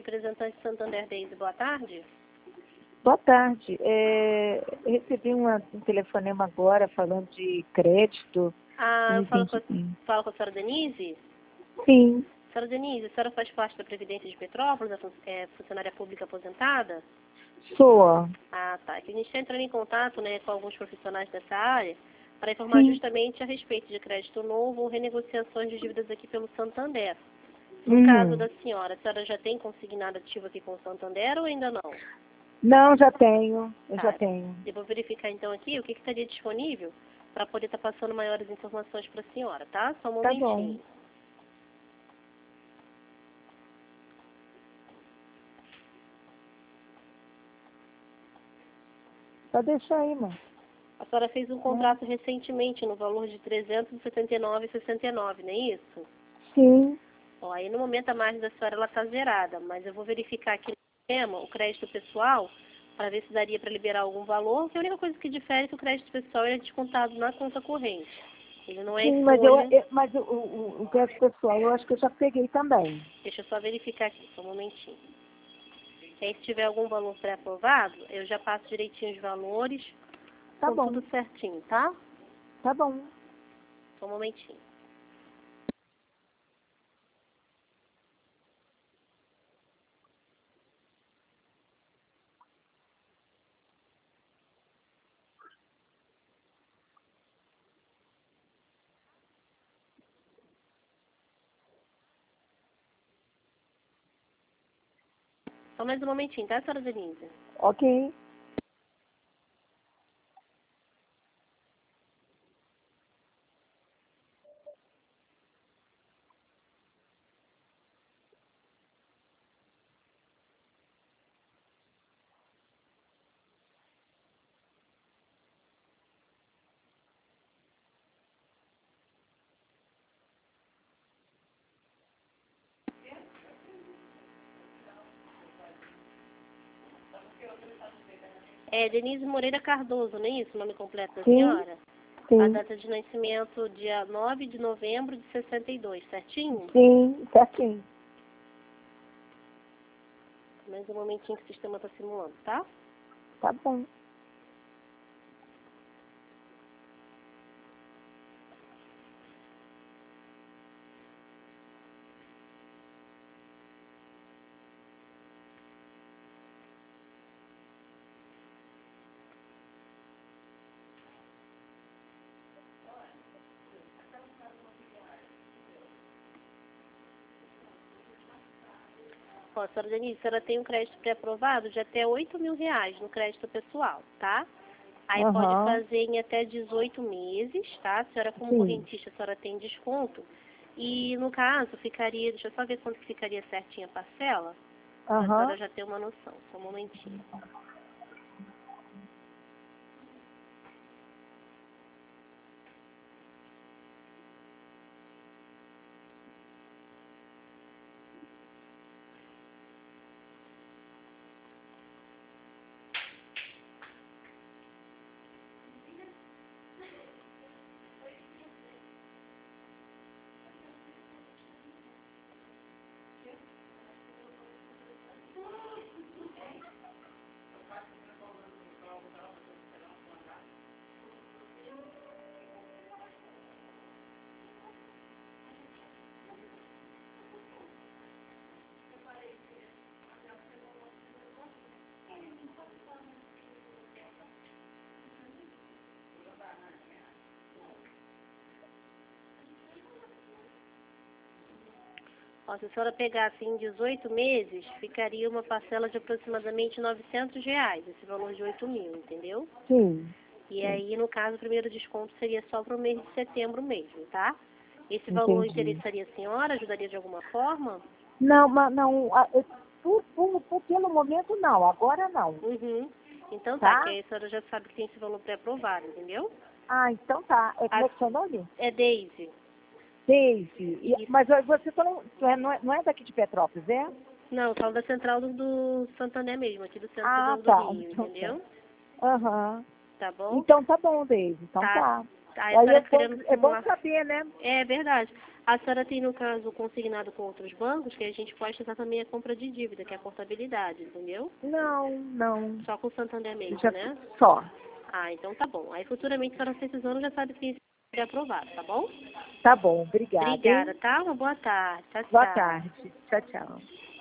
representante Santander Daisy, boa tarde. Boa tarde. Eu recebi um telefonema agora falando de crédito. Eu falo com a senhora Denise? Sim. Senhora Denise, a senhora faz parte da Previdência de Petrópolis, é funcionária pública aposentada? Sou. Ah, tá. Que a gente está entrando em contato, né, com alguns profissionais dessa área para informar justamente a respeito de crédito novo ou renegociações de dívidas aqui pelo Santander. No caso da senhora, a senhora já tem consignado ativo aqui com o Santander ou ainda não? Não, já tenho. Eu já tenho. Eu vou verificar então aqui o que estaria disponível para poder estar passando maiores informações para a senhora, tá? Só um momentinho. Tá bom. Pode deixar aí, mano. A senhora fez um contrato recentemente no valor de R$ 379,69, não é isso? Sim. Ó, aí no momento a margem da senhora ela está zerada, mas eu vou verificar aqui no sistema o crédito pessoal para ver se daria para liberar algum valor, que a única coisa que difere é que o crédito pessoal é descontado na conta corrente. Ele não é Sim, folha. mas o crédito pessoal eu acho que eu já peguei também. Deixa eu só verificar aqui, só um momentinho. E aí se tiver algum valor pré-aprovado, eu já passo direitinho os valores, Tá com bom. tudo certinho, tá? Tá bom. Só um momentinho. Só mais um momentinho, tá, senhora Denise? Ok. É Denise Moreira Cardoso, não é isso o nome completo da Sim. senhora? Sim. A data de nascimento, dia 9 de novembro de 62, certinho? Sim, certinho. Mais um momentinho que o sistema está simulando, tá? Tá bom. Ó, senhora Denise, a senhora tem um crédito pré-aprovado de até R$ 8.000 no crédito pessoal, tá? Aí pode fazer em até 18 meses, tá? A senhora, como correntista, a senhora tem desconto. E, no caso, ficaria... Deixa eu só ver quanto que ficaria certinho a parcela. Pra a senhora já ter uma noção. Só um momentinho. Ó, se a senhora pegar assim em 18 meses, ficaria uma parcela de aproximadamente R$ 900, esse valor de 8.000, entendeu? Sim. E aí, no caso, o primeiro desconto seria só para o mês de setembro mesmo, tá? Esse valor interessaria a senhora? Ajudaria de alguma forma? Não, mas não. Pelo momento não, agora não. Uhum. Então tá, que aí a senhora já sabe que tem esse valor pré-aprovado, entendeu? Ah, então tá. Como é que é o seu nome? É Daisy. Daisy. Mas você não é daqui de Petrópolis, é? Não, eu falo da central do Santander mesmo, aqui do centro do Rio, Então entendeu? Aham. Tá bom? Então tá bom, Daisy. Então tá. Aí a Aí senhora querendo é bom simular. saber, né? É verdade. A senhora tem, no caso, consignado com outros bancos, que a gente pode fazer também a compra de dívida, que é a portabilidade, entendeu? Não. Só com o Santander mesmo, Já, né? só. Ah, então tá bom. Aí futuramente, a senhora precisando, já sabe que isso é aprovado, tá bom? Tá bom, obrigada. Obrigada, Hein? tá? Uma boa tarde. Tchau, Boa tchau. tarde. Tchau, tchau.